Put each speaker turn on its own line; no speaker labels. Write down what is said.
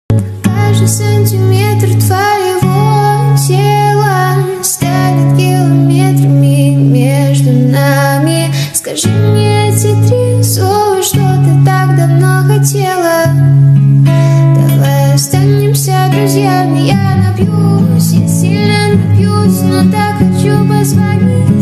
Каждый сантиметр твоего тела станет километрами между нами. Скажи мне эти три слова, что ты так давно хотела. Давай останемся друзьями. Я напьюсь, я сильно напьюсь, но так хочу позвонить.